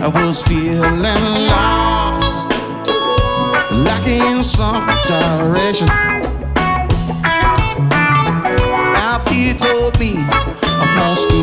I was feeling lost, lacking in some direction. After you told me upon school